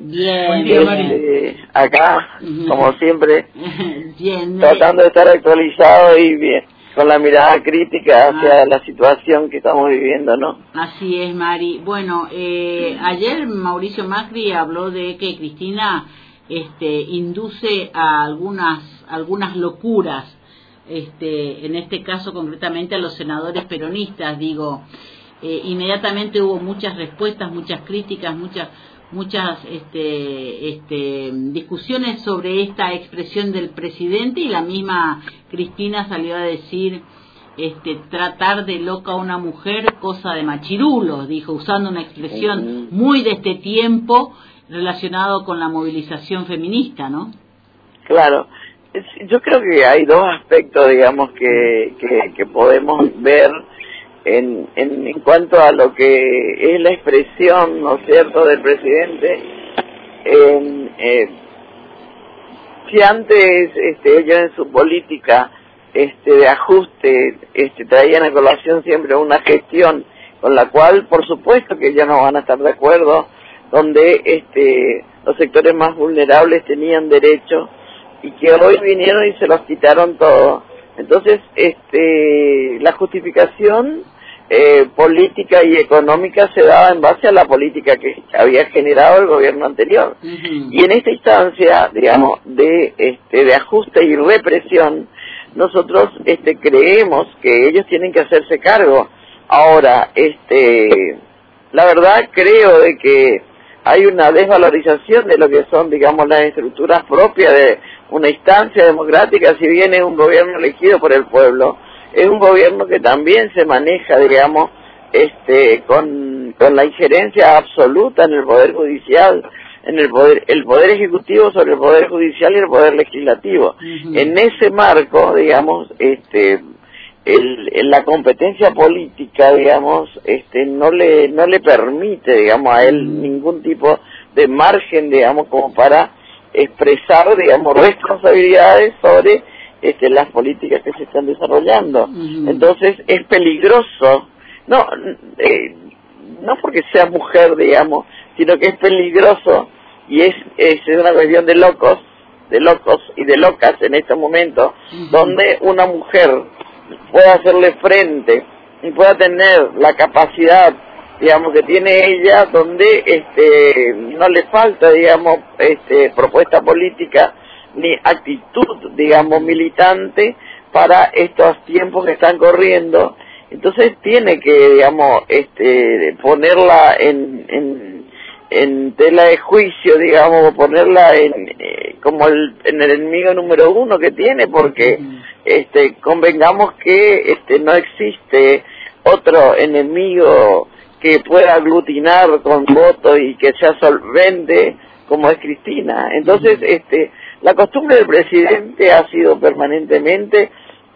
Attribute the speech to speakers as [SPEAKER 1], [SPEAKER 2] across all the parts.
[SPEAKER 1] Bien,
[SPEAKER 2] buen día, Mari.
[SPEAKER 3] Acá, como siempre,
[SPEAKER 1] bien.
[SPEAKER 3] tratando de estar actualizado y bien, con la mirada crítica hacia la situación que estamos viviendo, ¿no?
[SPEAKER 1] Así es, Mari. Bueno, ayer Mauricio Macri habló de que Cristina induce a algunas locuras, en este caso concretamente a los senadores peronistas, digo. Inmediatamente hubo muchas respuestas, muchas críticas, muchas discusiones sobre esta expresión del presidente, y la misma Cristina salió a decir tratar de loca a una mujer, cosa de machirulos, dijo, usando una expresión muy de este tiempo relacionado con la movilización feminista, ¿no?
[SPEAKER 3] Claro, yo creo que hay dos aspectos, digamos, que podemos ver en cuanto a lo que es la expresión, ¿no es cierto?, del presidente. Si antes ellos en su política de ajuste traían a colación siempre una gestión con la cual, por supuesto que ellos no van a estar de acuerdo, donde los sectores más vulnerables tenían derecho, y que hoy vinieron y se los quitaron todo. Entonces, la justificación política y económica se daba en base a la política que había generado el gobierno anterior. Y en esta instancia, digamos, de ajuste y represión, nosotros creemos que ellos tienen que hacerse cargo. Ahora, la verdad creo de que hay una desvalorización de lo que son, digamos, las estructuras propias de una instancia democrática. Si bien es un gobierno elegido por el pueblo, es un gobierno que también se maneja, digamos, con la injerencia absoluta en el poder judicial, en el poder ejecutivo sobre el poder judicial y el poder legislativo. En ese marco, digamos, la competencia política, digamos, no le permite, digamos, a él ningún tipo de margen, digamos, como para expresar, digamos, responsabilidades sobre las políticas que se están desarrollando. Entonces es peligroso, no porque sea mujer, digamos, sino que es peligroso, y es una cuestión de locos y de locas en este momento, donde una mujer pueda hacerle frente y pueda tener la capacidad, digamos, que tiene ella, donde no le falta, digamos, propuesta política ni actitud, digamos, militante para estos tiempos que están corriendo. Entonces tiene que, digamos, ponerla en tela de juicio, digamos, ponerla como el enemigo número uno que tiene, porque convengamos que no existe otro enemigo que pueda aglutinar con votos y que sea solvente como es Cristina. Entonces, la costumbre del presidente ha sido permanentemente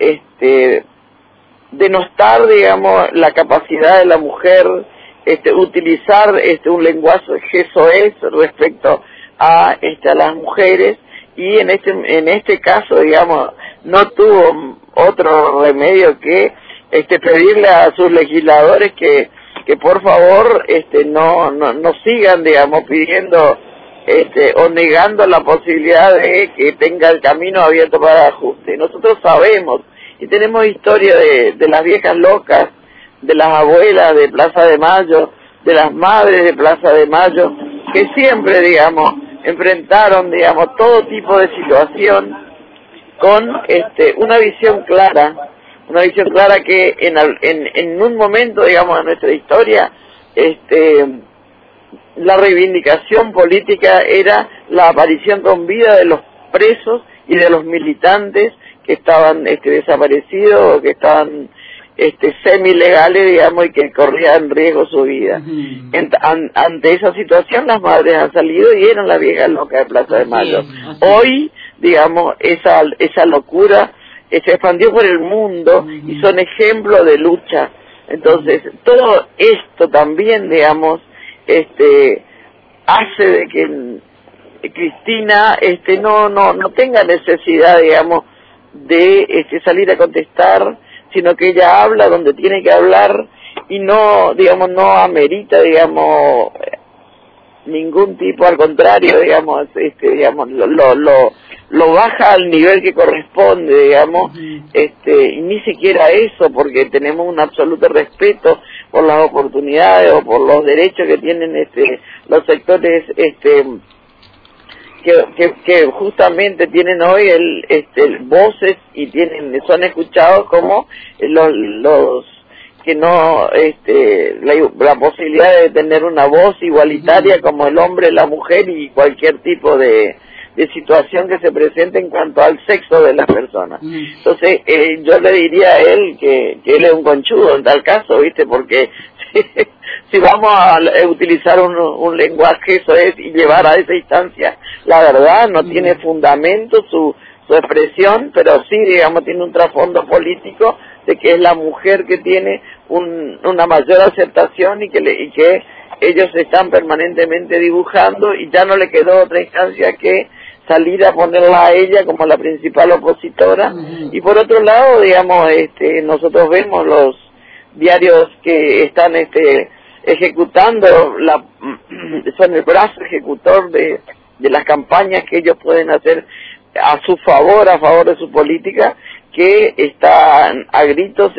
[SPEAKER 3] denostar, digamos, la capacidad de la mujer, utilizar un lenguaje soez respecto a las mujeres, y en este caso, digamos, no tuvo otro remedio que pedirle a sus legisladores que por favor no sigan, digamos, pidiendo o negando la posibilidad de que tenga el camino abierto para el ajuste. Nosotros sabemos y tenemos historia de las viejas locas, de las abuelas de Plaza de Mayo, de las madres de Plaza de Mayo, que siempre, digamos, enfrentaron, digamos, todo tipo de situación con una visión clara que en un momento, digamos, de nuestra historia, la reivindicación política era la aparición con vida de los presos y de los militantes que estaban desaparecidos o que estaban semi-legales, digamos, y que corrían riesgo su vida. Ante esa situación, las madres han salido y eran las viejas locas de Plaza de Mayo. Hoy, digamos, esa locura se expandió por el mundo y son ejemplos de lucha. Entonces, todo esto también, digamos, hace de que Cristina no tenga necesidad, digamos, de salir a contestar, sino que ella habla donde tiene que hablar y no, digamos, no amerita, digamos, ningún tipo, al contrario, digamos, lo baja al nivel que corresponde, digamos, y ni siquiera eso, porque tenemos un absoluto respeto por las oportunidades o por los derechos que tienen los sectores que justamente tienen hoy voces y son escuchados como los que no la posibilidad de tener una voz igualitaria como el hombre, la mujer y cualquier tipo de situación que se presente en cuanto al sexo de las personas. Entonces yo le diría a él que él es un conchudo en tal caso, ¿viste? Porque si vamos a utilizar un lenguaje, eso es, y llevar a esa instancia, la verdad no tiene fundamento su expresión, pero sí, digamos, tiene un trasfondo político de que es la mujer que tiene una mayor aceptación y que ellos están permanentemente dibujando, y ya no le quedó otra instancia que salir a ponerla a ella como la principal opositora. Y por otro lado, digamos, nosotros vemos los diarios que están ejecutando, son el brazo ejecutor de las campañas que ellos pueden hacer a favor de su política, que están a gritos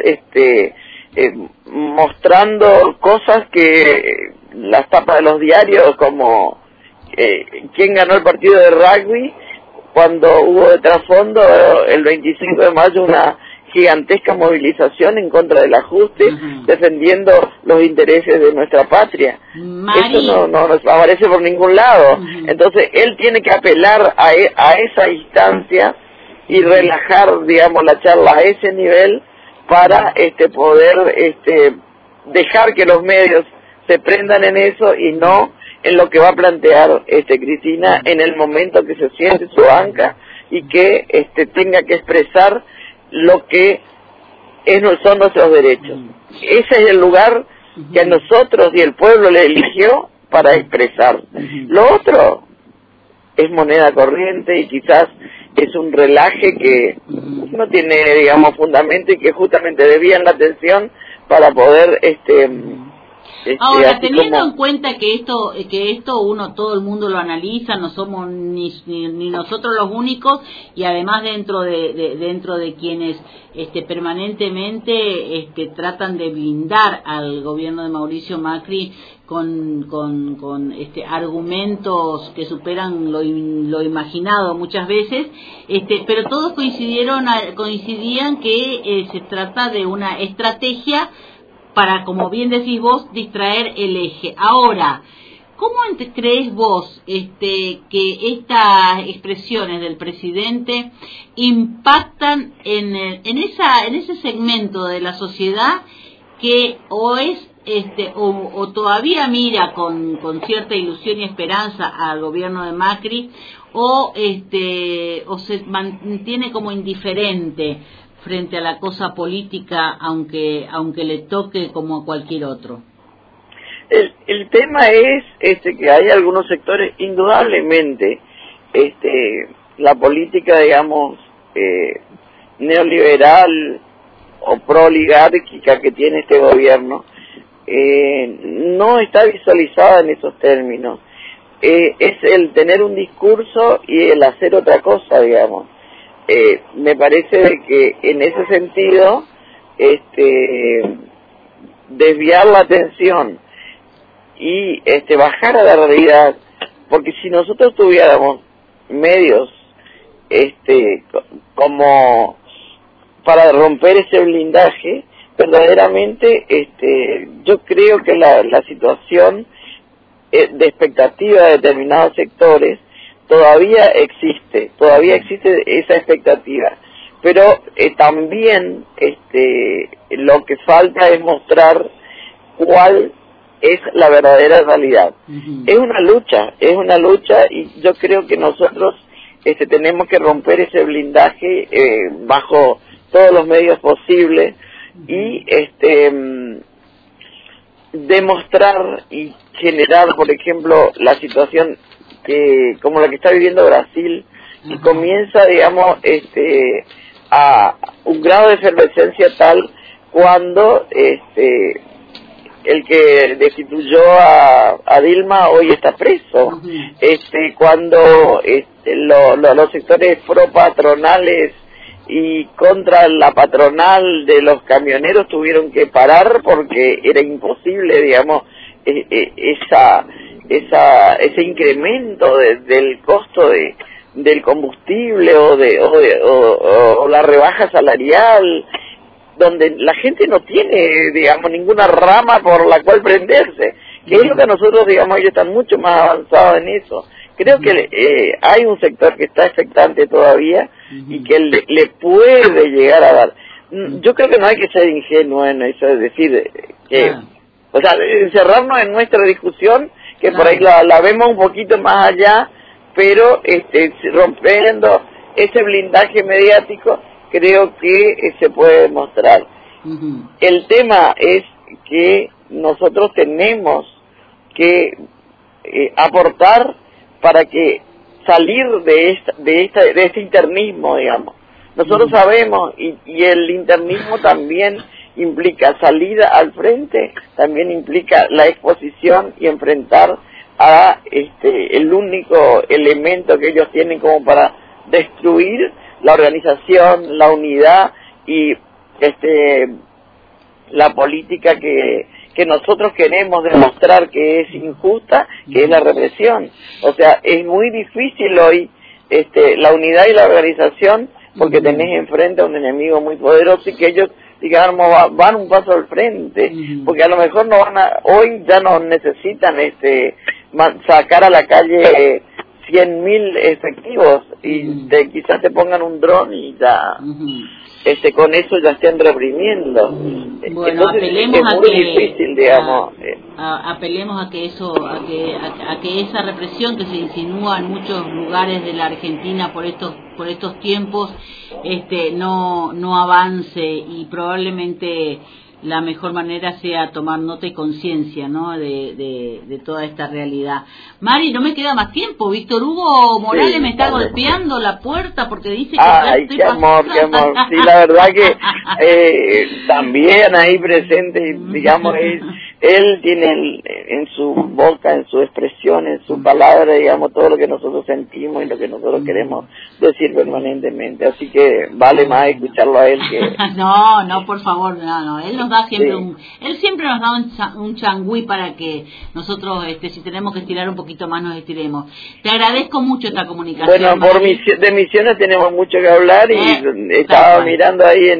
[SPEAKER 3] mostrando cosas que las tapas de los diarios, como quién ganó el partido de rugby, cuando hubo de trasfondo el 25 de mayo una gigantesca movilización en contra del ajuste, defendiendo los intereses de nuestra patria. Eso no nos aparece por ningún lado. Entonces él tiene que apelar a esa instancia y relajar, digamos, la charla a ese nivel para poder dejar que los medios se prendan en eso y no en lo que va a plantear Cristina en el momento que se siente su banca y que tenga que expresar lo que son nuestros derechos. Ese es el lugar que a nosotros y el pueblo le eligió para expresar. Lo otro es moneda corriente y quizás es un relaje que no tiene, digamos, fundamento y que justamente desvían la atención para poder
[SPEAKER 1] ahora, teniendo en cuenta que esto todo el mundo lo analiza, no somos ni nosotros los únicos, y además dentro de quienes permanentemente tratan de blindar al gobierno de Mauricio Macri con argumentos que superan lo imaginado muchas veces, pero todos coincidían que se trata de una estrategia para, como bien decís vos, distraer el eje. Ahora, ¿cómo crees vos que estas expresiones del presidente impactan en ese segmento de la sociedad que o todavía mira con cierta ilusión y esperanza al gobierno de Macri, o se mantiene como indiferente frente a la cosa política, aunque le toque como a cualquier otro?
[SPEAKER 3] El tema es que hay algunos sectores, indudablemente, la política, digamos, neoliberal o pro-oligárquica que tiene este gobierno, no está visualizada en esos términos. Es el tener un discurso y el hacer otra cosa, digamos. Me parece de que en ese sentido desviar la atención y bajar a la realidad, porque si nosotros tuviéramos medios como para romper ese blindaje, verdaderamente yo creo que la situación de expectativa de determinados sectores todavía existe esa expectativa, pero también lo que falta es mostrar cuál es la verdadera realidad. Es una lucha y yo creo que nosotros tenemos que romper ese blindaje bajo todos los medios posibles y demostrar y generar, por ejemplo, la situación como la que está viviendo Brasil, y comienza, digamos, a un grado de efervescencia tal cuando el que destituyó a Dilma hoy está preso. Cuando los sectores pro-patronales y contra la patronal de los camioneros tuvieron que parar porque era imposible, digamos, ese incremento del costo del combustible o la rebaja salarial, donde la gente no tiene, digamos, ninguna rama por la cual prenderse, que es lo que nosotros, digamos, ellos están mucho más avanzados en eso. Creo que hay un sector que está expectante todavía y que le puede llegar a dar. Yo creo que no hay que ser ingenuo en eso, es decir, que, o sea, encerrarnos en nuestra discusión, que por ahí la vemos un poquito más allá, pero rompiendo ese blindaje mediático, creo que se puede demostrar. El tema es que nosotros tenemos que aportar para que salir de este internismo, digamos. Nosotros sabemos, y el internismo también implica salida al frente, también implica la exposición y enfrentar a el único elemento que ellos tienen como para destruir la organización, la unidad y la política que nosotros queremos demostrar que es injusta, que es la represión. O sea, es muy difícil hoy la unidad y la organización porque tenés enfrente a un enemigo muy poderoso y que ellos, digamos, van un paso al frente, porque a lo mejor hoy ya no necesitan sacar a la calle 100.000 efectivos y quizás te pongan un dron y ya con eso ya estén reprimiendo.
[SPEAKER 1] Bueno, entonces, apelemos
[SPEAKER 3] es muy difícil, digamos.
[SPEAKER 1] Apelemos a que esa represión que se insinúa en muchos lugares de la Argentina por estos tiempos no avance, y probablemente la mejor manera sea tomar nota y conciencia, ¿no?, de toda esta realidad. Mari, no me queda más tiempo. Víctor Hugo Morales me está golpeando la puerta porque dice que
[SPEAKER 3] ay, qué amor. Sí, la verdad que también ahí presente, digamos, él tiene en su boca, en su expresión, en su palabra, digamos, todo lo que nosotros sentimos y lo que nosotros queremos decir permanentemente. Así que vale más escucharlo a él que...
[SPEAKER 1] No, por favor, no. Él nos da siempre él siempre nos da un changüí para que nosotros, si tenemos que estirar un poquito más, nos estiremos. Te agradezco mucho esta comunicación.
[SPEAKER 3] Bueno, de misiones tenemos mucho que hablar y estaba mirando ahí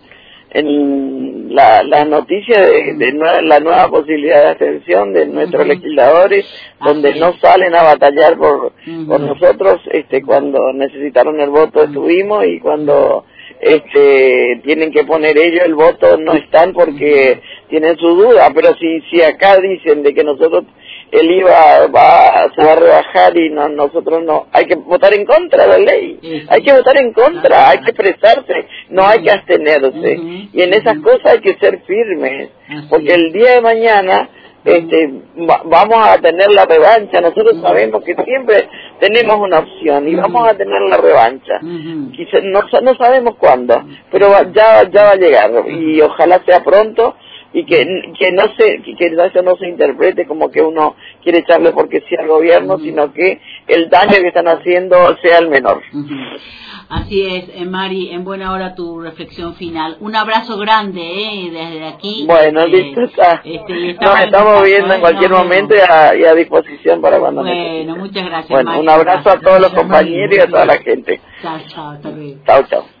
[SPEAKER 3] en la noticia de la nueva posibilidad de abstención de nuestros legisladores, donde no salen a batallar por nosotros. Cuando necesitaron el voto estuvimos, y cuando tienen que poner ellos el voto no están porque tienen su duda. Pero si acá dicen de que nosotros el IVA se va a rebajar y nosotros no, hay que votar en contra de la ley, hay que votar en contra, hay que expresarse, no hay que abstenerse, y en esas cosas hay que ser firmes, porque el día de mañana vamos a tener la revancha. Nosotros sabemos que siempre tenemos una opción y vamos a tener la revancha. Quizás no sabemos cuándo, pero ya va a llegar, y ojalá sea pronto, y que eso no se interprete como que uno quiere echarle porque sí al gobierno, sino que el daño que están haciendo sea el menor.
[SPEAKER 1] Así es, Mari, en buena hora tu reflexión final. Un abrazo grande, desde aquí.
[SPEAKER 3] Bueno, listo, nos estamos viendo en cualquier momento y a disposición para cuando
[SPEAKER 1] Bueno, muchas gracias,
[SPEAKER 3] Bueno,
[SPEAKER 1] Mari.
[SPEAKER 3] un abrazo a todos los compañeros y a toda la gente.
[SPEAKER 1] Chao, hasta luego.
[SPEAKER 3] Chao.